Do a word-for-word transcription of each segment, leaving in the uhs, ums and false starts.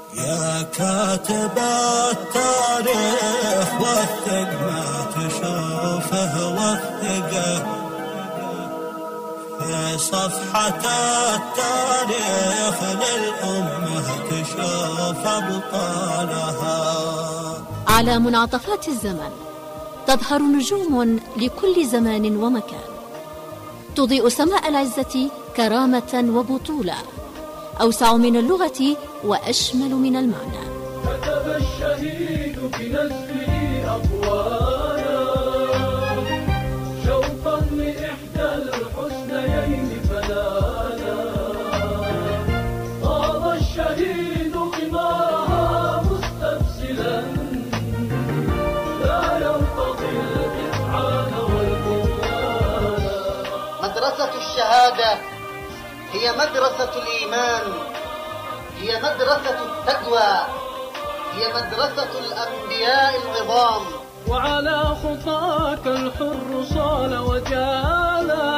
يا كاتب التاريخ وثق ما تشوفه وثقه في صفحة التاريخ للأمة تشوف أبطالها. على منعطفات الزمن تظهر نجوم لكل زمان ومكان، تضيء سماء العزة كرامة وبطولة، أوسع من اللغة وأشمل من المعنى. كتب الشهيد بنزله أقوالا شوقا لإحدى الحسنيين فلالا، طاب الشهيد غمارها مستبسلا لا ينقضي الإفعال والبنيان. مدرسة الشهادة هي مدرسة الإيمان، هي مدرسة التقوى، هي مدرسة الأنبياء العظام. وعلى خطاك الحر صال وجالا،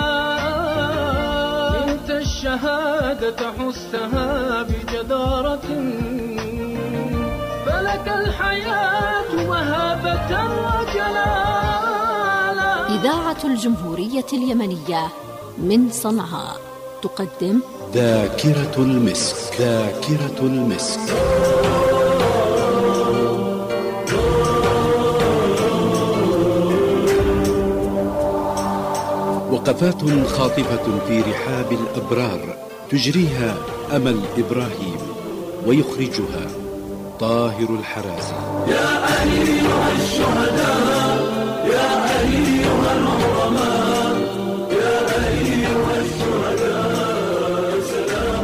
انت الشهادة حستها بجدارة، فلك الحياة وهابة وجلالا. إذاعة الجمهورية اليمنية من صنعاء تقدم ذاكرة المسك. ذاكرة المسك وقفات خاطفة في رحاب الأبرار، تجريها أمل إبراهيم ويخرجها طاهر الحرازي. يا أيها الشهداء، يا أيها العظماء، يا أيها الشهداء سلام.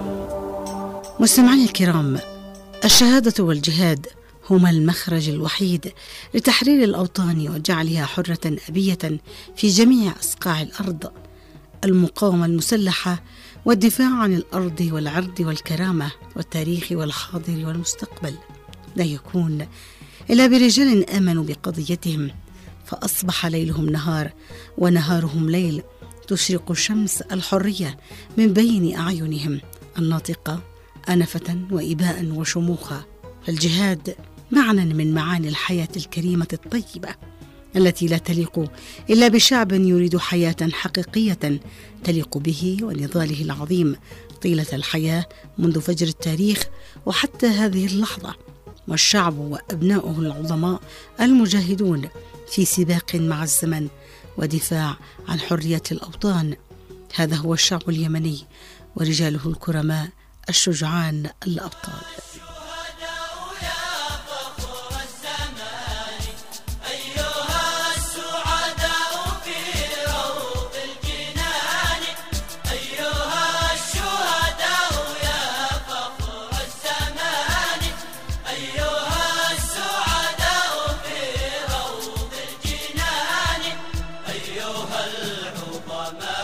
مستمعي الكرام، الشهادة والجهاد هما المخرج الوحيد لتحرير الأوطان وجعلها حرة أبية في جميع أصقاع الأرض. المقاومة المسلحة والدفاع عن الأرض والعرض والكرامة والتاريخ والحاضر والمستقبل لا يكون إلا برجال آمنوا بقضيتهم، فأصبح ليلهم نهار ونهارهم ليل، تشرق شمس الحرية من بين أعينهم الناطقة أنفة وإباء وشموخا. فالجهاد معنى من معاني الحياة الكريمة الطيبة التي لا تليق إلا بشعب يريد حياة حقيقية تليق به ونضاله العظيم طيلة الحياة منذ فجر التاريخ وحتى هذه اللحظة، والشعب وأبناؤه العظماء المجاهدون في سباق مع الزمن ودفاع عن حرية الأوطان. هذا هو الشعب اليمني ورجاله الكرماء الشجعان الأبطال.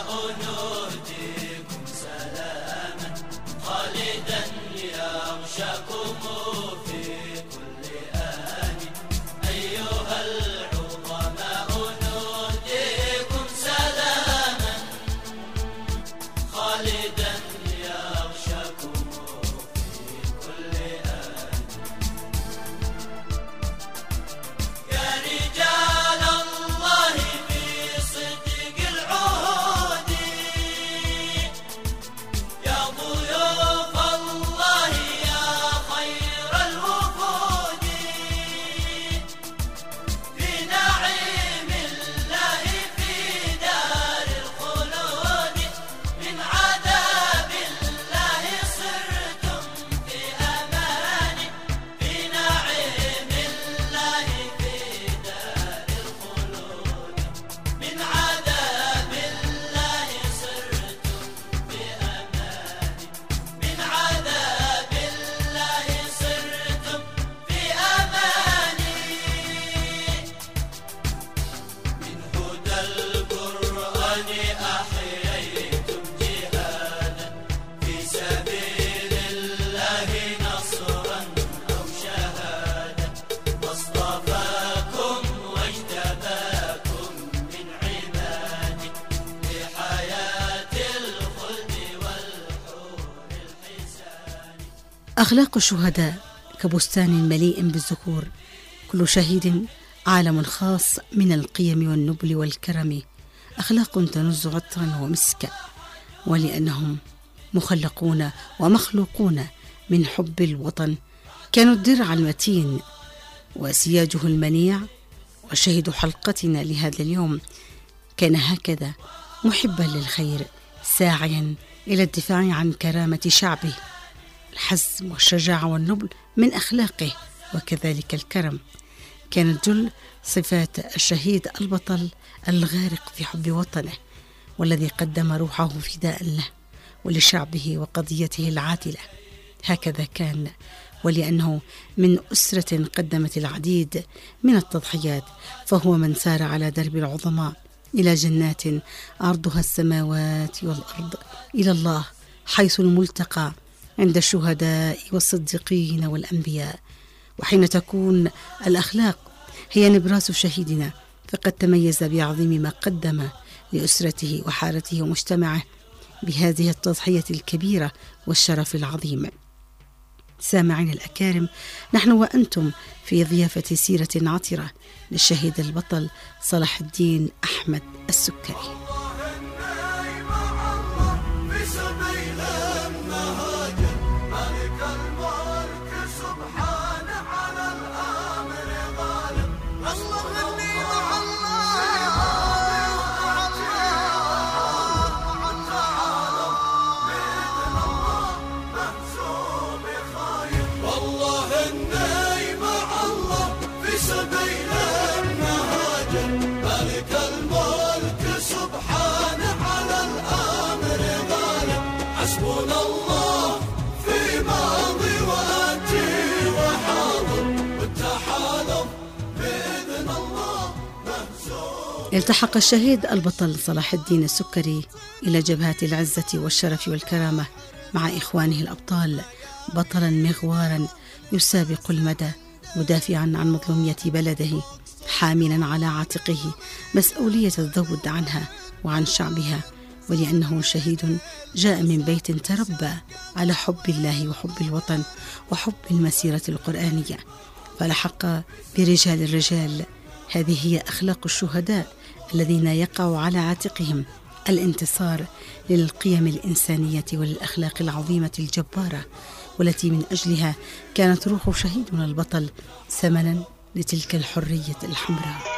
خالدا يغشى أخلاق الشهداء كبستان مليء بالزهور، كل شهيد عالم خاص من القيم والنبل والكرم، أخلاق تنز عطرا ومسكا، ولأنهم مخلقون ومخلوقون من حب الوطن كانوا الدرع المتين وسياجه المنيع. وشهد حلقتنا لهذا اليوم كان هكذا، محبا للخير، ساعيا إلى الدفاع عن كرامة شعبه. الحزم والشجاعة والنبل من أخلاقه، وكذلك الكرم كانت جل صفات الشهيد البطل الغارق في حب وطنه، والذي قدم روحه فداء له ولشعبه وقضيته العادلة. هكذا كان، ولأنه من أسرة قدمت العديد من التضحيات، فهو من سار على درب العظماء إلى جنات عرضها السماوات والأرض، إلى الله حيث الملتقى عند الشهداء والصديقين والأنبياء. وحين تكون الأخلاق هي نبراس شهيدنا، فقد تميز بعظيم ما قدم لأسرته وحارته ومجتمعه بهذه التضحية الكبيرة والشرف العظيم. سامعين الأكارم، نحن وأنتم في ضيافة سيرة عطرة للشهيد البطل صلاح الدين أحمد السكري. التحق الشهيد البطل صلاح الدين السكري إلى جبهات العزة والشرف والكرامة مع إخوانه الأبطال، بطلا مغوارا يسابق المدى، مدافعا عن مظلومية بلده، حاملا على عاتقه مسؤولية الذود عنها وعن شعبها، ولأنه شهيد جاء من بيت تربى على حب الله وحب الوطن وحب المسيرة القرآنية، فلحق برجال الرجال. هذه هي أخلاق الشهداء الذين يقع على عاتقهم الانتصار للقيم الإنسانية وللأخلاق العظيمة الجبارة، والتي من أجلها كانت روح شهيدنا البطل ثمنا لتلك الحرية الحمراء.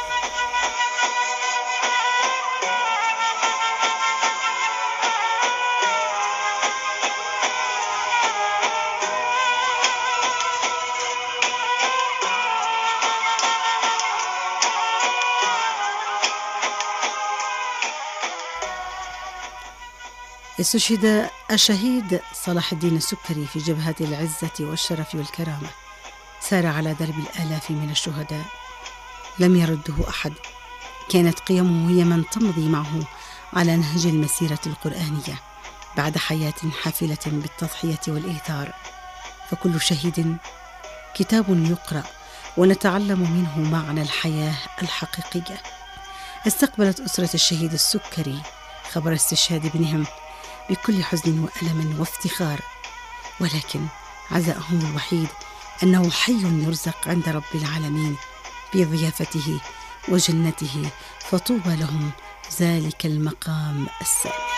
استشهد الشهيد صلاح الدين السكري في جبهات العزة والشرف والكرامة، سار على درب الآلاف من الشهداء، لم يرده أحد، كانت قيمه هي من تمضي معه على نهج المسيرة القرآنية بعد حياة حافلة بالتضحية والإيثار. فكل شهيد كتاب يقرأ ونتعلم منه معنى الحياة الحقيقية. استقبلت أسرة الشهيد السكري خبر استشهاد ابنهم بكل حزن وألم وافتخار، ولكن عزائهم الوحيد أنه حي يرزق عند رب العالمين بضيافته وجنته، فطوبى لهم ذلك المقام السامي.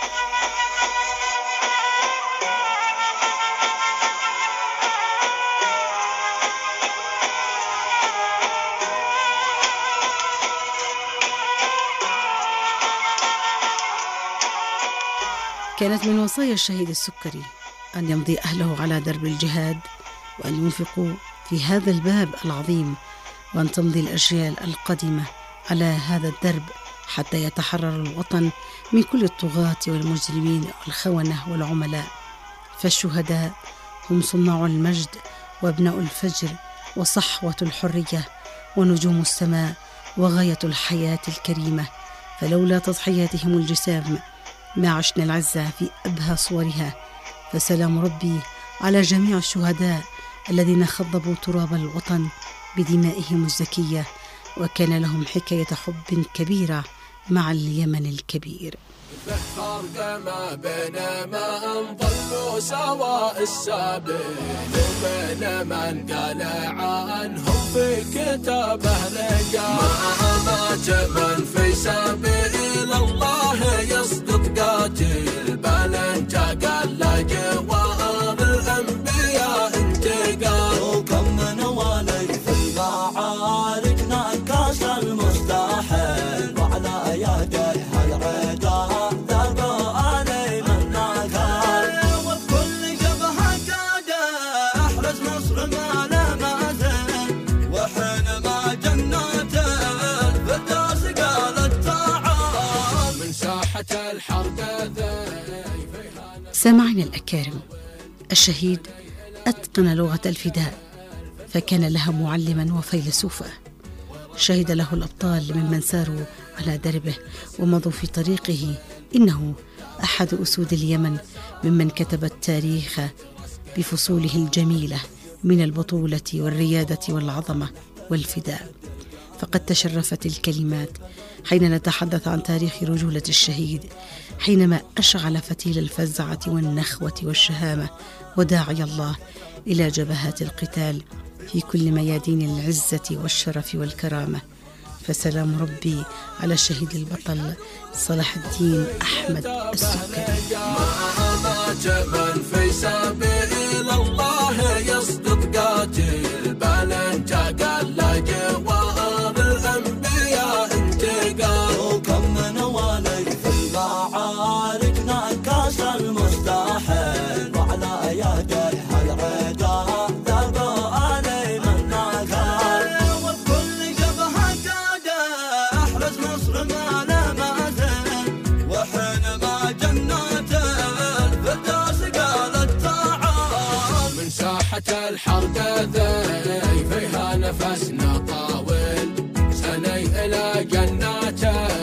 كانت من وصايا الشهيد السكري أن يمضي أهله على درب الجهاد، وأن ينفقوا في هذا الباب العظيم، وأن تمضي الأجيال القادمة على هذا الدرب حتى يتحرر الوطن من كل الطغاة والمجرمين والخونة والعملاء. فالشهداء هم صناع المجد وابناء الفجر وصحوة الحرية ونجوم السماء وغاية الحياة الكريمة، فلولا تضحياتهم الجسام ما عشنا العزة في أبهى صورها. فسلام ربي على جميع الشهداء الذين خضبوا تراب الوطن بدمائهم الزكية، وكان لهم حكاية حب كبيرة مع اليمن الكبير. بحار ما بين ما انظل كانوا سواء السبيل وبين من قال عنهم في كتابه رجال ما جبن في سبيل الله يصدق قاتل بل انت قال جوار الانبياء انتقال وكم من ولي في المعارك نكاس المستحيل وعلى يديها العدا ذاقوا علي من نكال وبكل جبهة قاده احرز مصر ما له مازال وحينما جنات الفردوس قالت تعال من ساحة الحرب ذي. سامعنا الأكارم، الشهيد أتقن لغة الفداء فكان لها معلما وفيلسوفا، شهد له الأبطال ممن ساروا على دربه ومضوا في طريقه. إنه أحد أسود اليمن ممن كتب التاريخ بفصوله الجميلة من البطولة والريادة والعظمة والفداء. فقد تشرفت الكلمات حين نتحدث عن تاريخ رجولة الشهيد، حينما أشعل فتيل الفزعة والنخوة والشهامة وداعي الله إلى جبهات القتال في كل ميادين العزة والشرف والكرامة. فسلام ربي على الشهيد البطل صلاح الدين أحمد السكري. ما جبن في سبيل الله يصدق قاتل بل انت قال جوار الانبياء انتقال وكم من ولي في المعارك نكاس المستحيل وعلى يديها العدا ذاقوا علي من نكال وبكل جبهة قاده احرز مصر ما له مازال وحينما جنات الفردوس قالت تعال من ساحة الحرب ذي فيها نفسنا طاول سني إلى جنات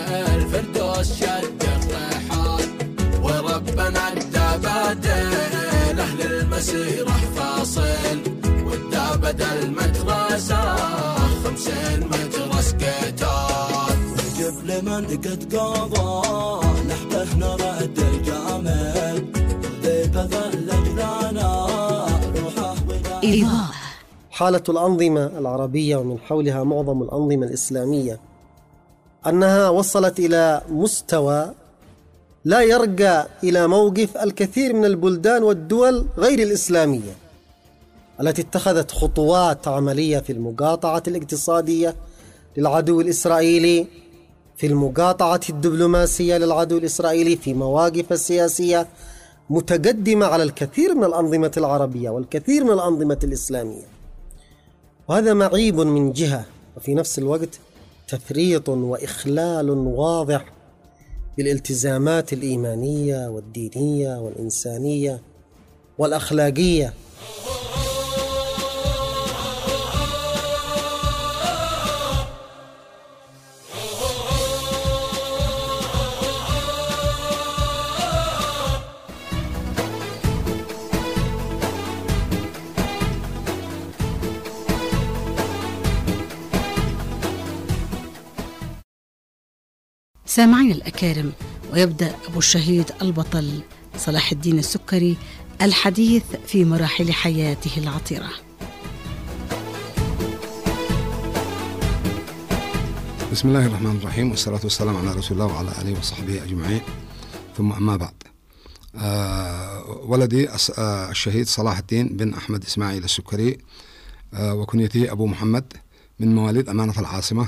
الفردوس شد الرحال وربنا الدبادل أهل المسيرة فاصل والدابد المدرسة خمسين مدرس قتال وجب لمن قد قضى نحته نرد الجامل ذي بذل لجلانا روحه إيضاح. حالة الأنظمة العربية ومن حولها معظم الأنظمة الإسلامية أنها وصلت إلى مستوى لا يرجع إلى موقف الكثير من البلدان والدول غير الإسلامية التي اتخذت خطوات عملية في المقاطعة الاقتصادية للعدو الإسرائيلي، في المقاطعة الدبلوماسية للعدو الإسرائيلي، في مواقف السياسية متقدمة على الكثير من الأنظمة العربية والكثير من الأنظمة الإسلامية. وهذا معيب من جهة، وفي نفس الوقت تفريط وإخلال واضح بالالتزامات الإيمانية والدينية والإنسانية والأخلاقية. سامعين الأكارم، ويبدأ أبو الشهيد البطل صلاح الدين السكري الحديث في مراحل حياته العطرة. بسم الله الرحمن الرحيم، والصلاة والسلام على رسول الله وعلى آله وصحبه أجمعين، ثم أما بعد. آه ولدي آه الشهيد صلاح الدين بن أحمد إسماعيل السكري، آه وكنيته أبو محمد، من مواليد أمانة العاصمة.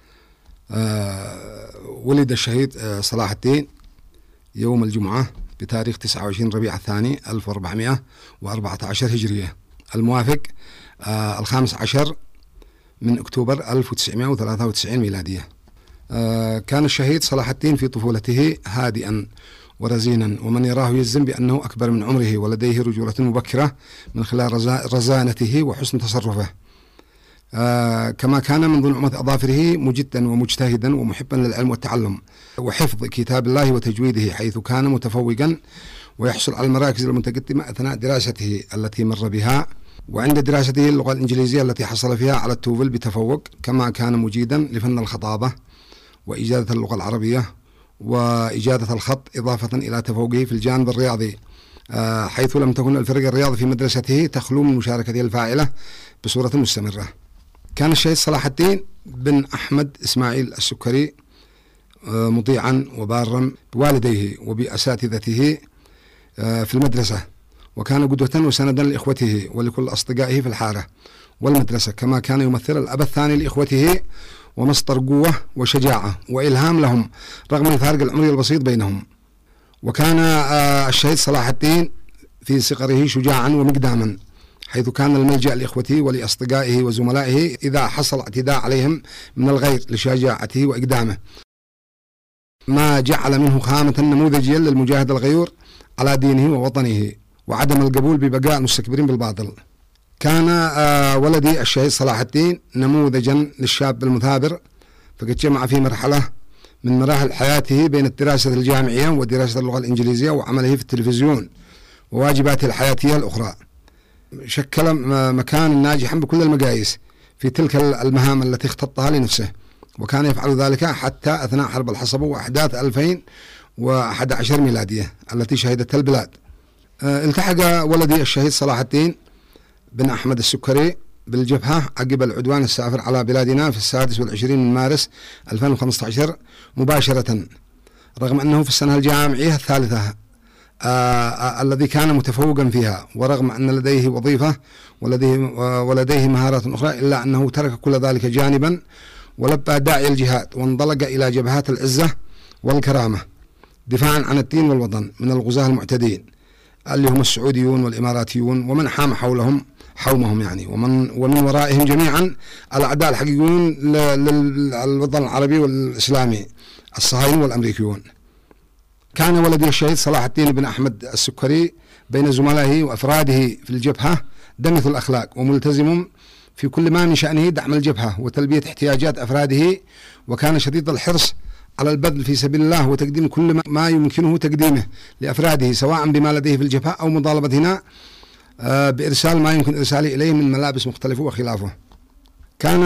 آه ولد الشهيد آه صلاح الدين يوم الجمعة بتاريخ تسعة وعشرين ربيع الثاني ألف وأربعمائة وأربعة عشر هجرية، الموافق آه الخامس عشر من أكتوبر ألف وتسعمائة وثلاثة وتسعين ميلادية. آه كان الشهيد صلاح الدين في طفولته هادئا ورزينا، ومن يراه يجزم بأنه أكبر من عمره ولديه رجولة مبكرة من خلال رزانته وحسن تصرفه. آه كما كان منذ نعومة أظافره مجدا ومجتهدا ومحبا للعلم والتعلم وحفظ كتاب الله وتجويده، حيث كان متفوقا ويحصل على المراكز المتقدمة أثناء دراسته التي مر بها، وعند دراسته اللغة الإنجليزية التي حصل فيها على التوفل بتفوق. كما كان مجيدا لفن الخطابة وإجادة اللغة العربية وإجادة الخط، إضافة إلى تفوقه في الجانب الرياضي حيث لم تكن الفرق الرياضي في مدرسته تخلو من مشاركته الفاعلة بصورة مستمرة. كان الشهيد صلاح الدين بن أحمد إسماعيل السكري مطيعا وبارا بوالديه وبأساتذته في المدرسة، وكان قدوة وسندا لإخوته ولكل أصدقائه في الحارة والمدرسة، كما كان يمثل الأب الثاني لإخوته ومصدر قوة وشجاعة وإلهام لهم رغم الفارق العمري البسيط بينهم. وكان الشهيد صلاح الدين في صغره شجاعا ومقداما، حيث كان الملجأ لإخوته ولأصدقائه وزملائه إذا حصل اعتداء عليهم من الغير لشجاعته وإقدامه، ما جعل منه خامة نموذجيا للمجاهد الغيور على دينه ووطنه وعدم القبول ببقاء المستكبرين بالباطل. كان ولدي الشهيد صلاح الدين نموذجا للشاب المثابر، فقد جمع في مرحلة من مراحل حياته بين الدراسة الجامعية ودراسة اللغة الإنجليزية وعمله في التلفزيون وواجباته الحياتية الأخرى. شكل مكان ناجحا بكل المقاييس في تلك المهام التي اختطها لنفسه، وكان يفعل ذلك حتى أثناء حرب الحصبة وأحداث ألفين وأحد عشر ميلادية التي شهدتها البلاد. التحق ولدي الشهيد صلاح الدين بن أحمد السكري بالجبهة عقب العدوان السافر على بلادنا في السادس والعشرين من مارس ألفين وخمسة عشر مباشرة، رغم أنه في السنة الجامعية الثالثة آه آه الذي كان متفوقا فيها، ورغم أن لديه وظيفة ولديه, ولديه مهارات أخرى، إلا أنه ترك كل ذلك جانبا ولبى داعي الجهاد وانطلق إلى جبهات العزة والكرامة دفاعا عن الدين والوطن من الغزاة المعتدين اللي هم السعوديون والإماراتيون ومن حام حولهم حومهم يعني ومن ومن ورائهم جميعا الأعداء الحقيقيون للوطن العربي والإسلامي الصهاينة والأمريكيون. كان ولدي الشهيد صلاح الدين بن أحمد السكري بين زملائه وأفراده في الجبهة دمث الأخلاق وملتزم في كل ما من شأنه دعم الجبهة وتلبية احتياجات أفراده، وكان شديد الحرص على البذل في سبيل الله وتقديم كل ما يمكنه تقديمه لأفراده سواء بما لديه في الجبهة أو مطالبتنا بإرسال ما يمكن إرساله إليه من ملابس مختلفة وخلافه. كان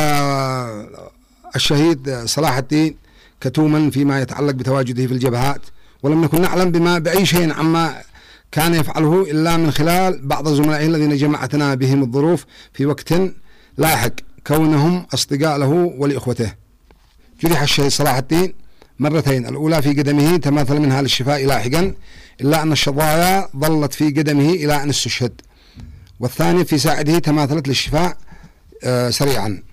الشهيد صلاح الدين كتوما فيما يتعلق بتواجده في الجبهات، ولم نكن نعلم بما بأي شيء عما كان يفعله إلا من خلال بعض زملائه الذين جمعتنا بهم الظروف في وقت لاحق كونهم أصدقاء له ولإخوته. جرح الشهيد صلاح الدين مرتين، الأولى في قدمه تماثل منها للشفاء لاحقا، إلا أن الشظايا ظلت في قدمه إلى أن استشهد، والثانية في ساعده تماثلت للشفاء آه سريعا.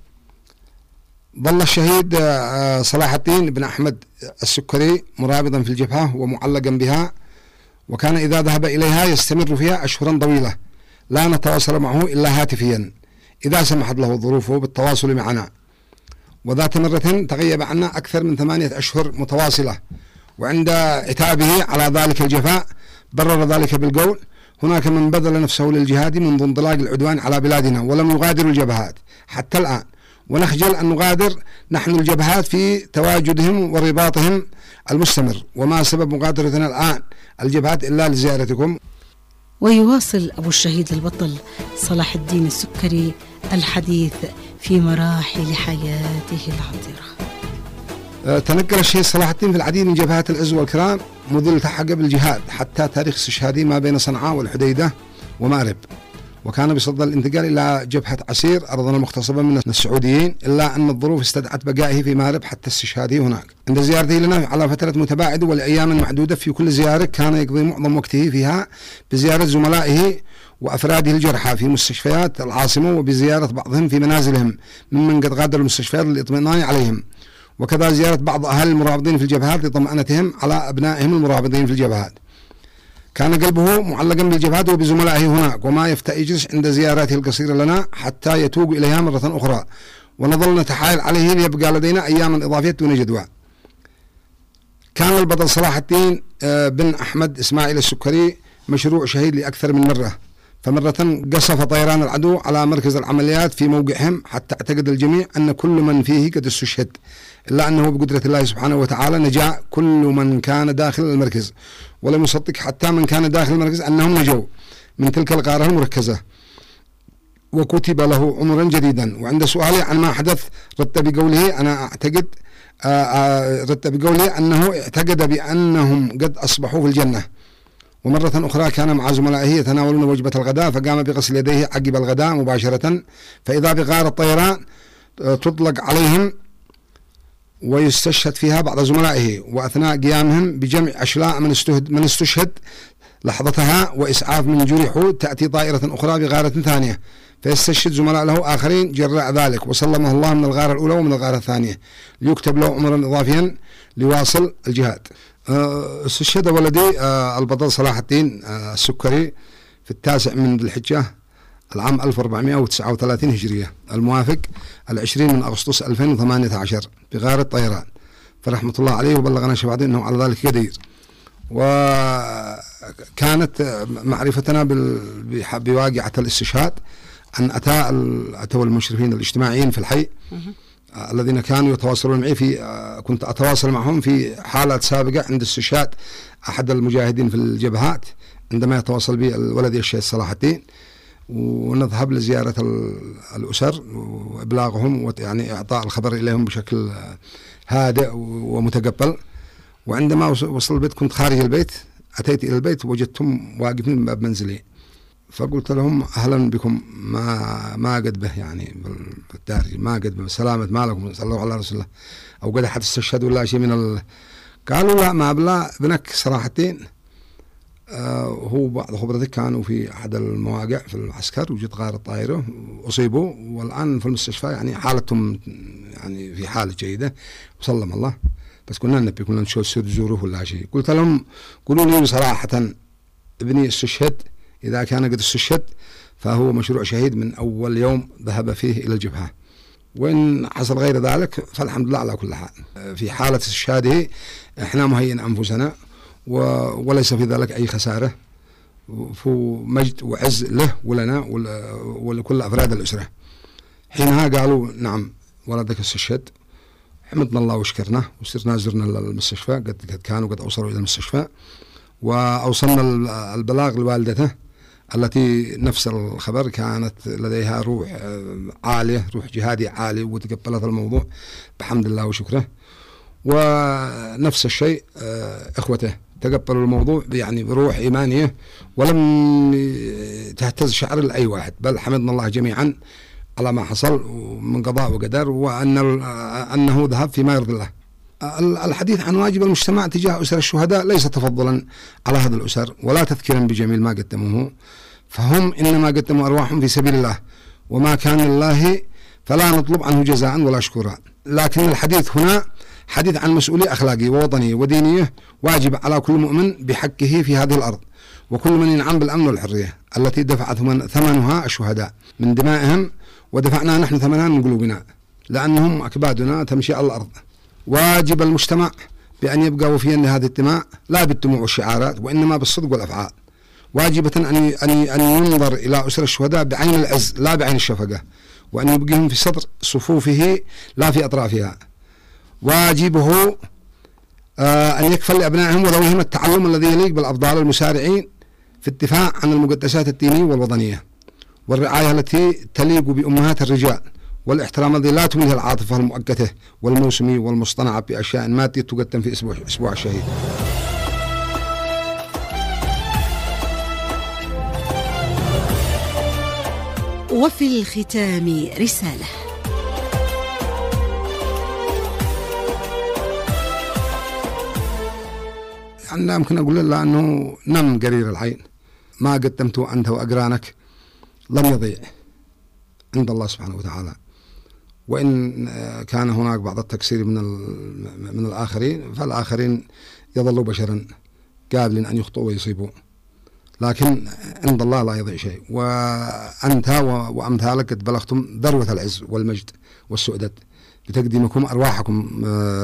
ظل الشهيد آه صلاح الدين بن أحمد السكري مرابطا في الجبهة ومعلقا بها، وكان إذا ذهب إليها يستمر فيها أشهرا طويلة لا نتواصل معه إلا هاتفيا إذا سمحت له ظروفه بالتواصل معنا، وذات مرة تغيب عنا أكثر من ثمانية أشهر متواصلة، وعند عتابه على ذلك الجفاء برر ذلك بالقول: هناك من بذل نفسه للجهاد منذ انطلاق العدوان على بلادنا ولم يغادروا الجبهات حتى الآن، ونخجل أن نغادر نحن الجبهات في تواجدهم ورباطهم المستمر، وما سبب مغادرتنا الآن الجبهات إلا لزيارتكم. ويواصل أبو الشهيد البطل صلاح الدين السكري الحديث في مراحل حياته العطرة. تنقل الشهيد صلاح الدين في العديد من جبهات العز والكرام منذ التحق بالجهاد حتى تاريخ استشهاده ما بين صنعاء والحديدة ومأرب، وكان بصدد الانتقال إلى جبهة عسير أرضنا المغتصبة من السعوديين، إلا أن الظروف استدعت بقائه في مأرب حتى استشهاده هناك. عند زيارته لنا على فترة متباعدة والأيام معدودة، في كل زيارة كان يقضي معظم وقته فيها بزيارة زملائه وأفراده الجرحى في مستشفيات العاصمة وبزيارة بعضهم في منازلهم ممن قد غادروا المستشفيات للإطمئنان عليهم، وكذا زيارة بعض أهل المرابطين في الجبهات لطمأنتهم على أبنائهم المرابطين في الجبهات. كان قلبه معلقا بالجبهات وبزملائه هناك، وما يفتى يجلس عند زياراته القصيرة لنا حتى يتوق إليها مرة أخرى، ونظل نتحايل عليه ليبقى لدينا أياما إضافية دون جدوى. كان البطل صلاح الدين بن أحمد إسماعيل السكري مشروع شهيد لأكثر من مرة، فمرة قصف طيران العدو على مركز العمليات في موقعهم حتى اعتقد الجميع أن كل من فيه قد استشهد، إلا أنه بقدرة الله سبحانه وتعالى نجا كل من كان داخل المركز، ولم يصدق حتى من كان داخل المركز أنهم نجوا من تلك الغارة المركزة، وكتب له عمرا جديدا. وعند سؤالي عن ما حدث رد بقوله: أنا أعتقد آآ آآ رد بقوله أنه اعتقد بأنهم قد أصبحوا في الجنة، ومرة أخرى كان مع زملائه يتناولون وجبة الغداء فقام بغسل يديه عقب الغداء مباشرة، فإذا بغار الطيران تطلق عليهم ويستشهد فيها بعض زملائه، وأثناء قيامهم بجمع أشلاء من استشهد, من استشهد لحظتها وإسعاف من جرحوا تأتي طائرة أخرى بغارة ثانية فيستشهد زملاء له آخرين جراء ذلك، وسلمه الله من الغارة الأولى ومن الغارة الثانية ليكتب له عمرا إضافيا لواصل الجهاد. استشهد ولدي البطل صلاح الدين السكري في التاسع من ذي الحجة العام ألف وأربعمائة وتسعة وثلاثين هجرية الموافق العشرين من أغسطس ألفين وثمانية عشر بغار الطيران، فرحمة الله عليه وبلغنا شفاعته أنه على ذلك قدير. وكانت معرفتنا بواقعة الاستشهاد أن أتى أتوا المشرفين الاجتماعيين في الحي الذين كانوا يتواصلون معي في كنت أتواصل معهم في حالات سابقة عند استشهاد أحد المجاهدين في الجبهات عندما يتواصل بي ولدي الشيخ صلاح الدين، ونذهب لزيارة الأسر وإبلاغهم ويعني إعطاء الخبر إليهم بشكل هادئ ومتقبل. وعندما وصل البيت كنت خارج البيت، أتيت إلى البيت وجدتهم واقفين باب منزلي، فقلت لهم أهلا بكم، ما ما قد به يعني بالدار ما قد به سلامة مالكم صلوا على رسول الله أو قد أحد استشهد ولا شيء من ال... قالوا لا ما بلا ابنك صلاح الدين آه هو بعض خبرتك كانوا في أحد المواقع في العسكر وجد غار الطائرة أصيبوا والآن في المستشفى يعني حالتهم يعني في حالة جيدة وسلم الله، بس كنا نبي كنا نشوف زوره ولا شيء. قلت لهم قولوا لي بصراحة ابني استشهد، إذا كان قد استشهد فهو مشروع شهيد من أول يوم ذهب فيه إلى الجبهة، وإن حصل غير ذلك فالحمد لله على كل حال. في حالة استشهاده إحنا مهيئين أنفسنا وليس في ذلك أي خسارة، في مجد وعز له ولنا ولكل أفراد الأسرة. حينها قالوا نعم ولدك استشهد، حمدنا الله وشكرنا وصرنا زرنا للمستشفى، قد كانوا قد أوصلوا إلى المستشفى وأوصلنا البلاغ لوالدته التي نفس الخبر كانت لديها روح عالية، روح جهادي عالي وتقبلت الموضوع بحمد الله وشكره. ونفس الشيء إخوته تقبلوا الموضوع يعني بروح إيمانية ولم تهتز شعر لأي واحد، بل حمدنا الله جميعا على ما حصل من قضاء وقدر، وأن أنه ذهب فيما يرضي الله. الحديث عن واجب المجتمع تجاه أسر الشهداء ليس تفضلا على هذه الأسر ولا تذكيرا بجميل ما قدموه، فهم إنما قدموا أرواحهم في سبيل الله، وما كان لله فلا نطلب عنه جزاء ولا شكورا. لكن الحديث هنا حديث عن مسؤولية أخلاقية ووطنية ودينية واجب على كل مؤمن بحقه في هذه الأرض، وكل من ينعم بالأمن والحرية التي دفعت ثمنها الشهداء من دمائهم ودفعنا نحن ثمنها من قلوبنا، لأنهم أكبادنا تمشي على الأرض. واجب المجتمع بأن يبقى وفيا لهذه الدماء لا بالدموع والشعارات وإنما بالصدق والأفعال. واجبة أن أن ينظر إلى أسر الشهداء بعين العز لا بعين الشفقة، وأن يبقيهم في صدر صفوفه لا في أطرافها. واجبه آه أن يكفل لأبنائهم وذويهم التعلم الذي يليق بالأفضال المسارعين في الدفاع عن المقدسات الدينية والوطنية، والرعاية التي تليق بأمهات الرجال، والاحترام الذي لا تميله العاطفة المؤقتة والموسمي والمصطنعة بأشياء مادية تقدم في أسبوع أسبوع الشهيد. وفي الختام رسالة. يعني لا يمكن أقول إلا أنه نم قرير العين، ما قدمته أنت وأقرانك لم يضيع عند الله سبحانه وتعالى، وإن كان هناك بعض التقصير من من الآخرين فالآخرين يظلوا بشرا قابلين أن يخطئوا ويصيبوا، لكن عند الله لا يضيع شيء. وأنت وأمثالك قد بلغتم ذروة العز والمجد والسؤدد بتقديمكم أرواحكم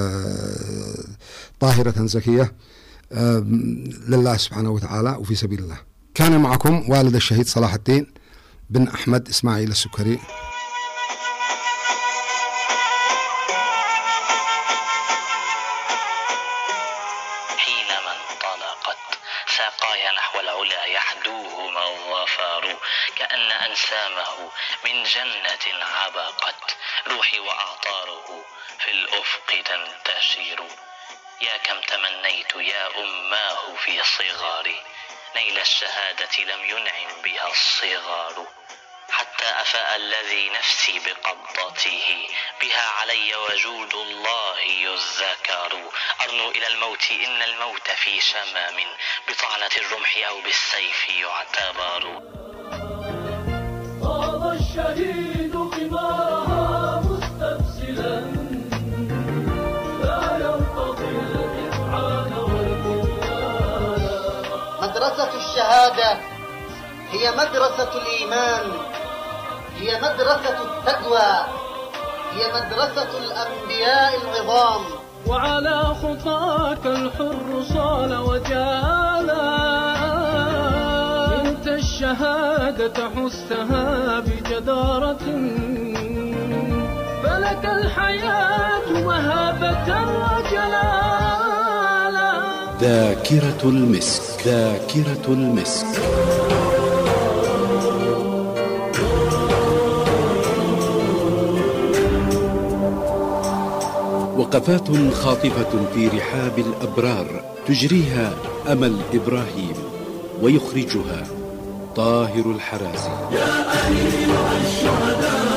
طاهرة زكية لله سبحانه وتعالى وفي سبيل الله. كان معكم والد الشهيد صلاح الدين بن أحمد إسماعيل السكري. حينما انطلقت ساقاي نحو العلا يحدوهما الظفار، كأن أنسامه من جنة عبقت، روحي وأعطاره في الأفق تنتشر. يا كم تمنيت يا أماه في صغري نيل الشهادة لم ينعم بها الصغار، حتى أفاء الذي نفسي بقبضته، بها علي وجود الله يذكر. أرنو إلى الموت إن الموت في شمام، بطعنة الرمح أو بالسيف يعتبر. صار الشهيد خمارها مستبسلا، لا يرتضي الإفعال والكفلان. مدرسة الشهادة هي مدرسة الإيمان، هي مدرسة التقوى، هي مدرسة الأنبياء العظام. وعلى خطاك الحر صال وجالا، انت الشهادة حستها بجدارة، فلك الحياة وهابة وجلالا. ذاكرة المسك، ذاكرة المسك. وقفات خاطفة في رحاب الأبرار تجريها أمل إبراهيم ويخرجها طاهر الحرازي. يا أيها الشهداء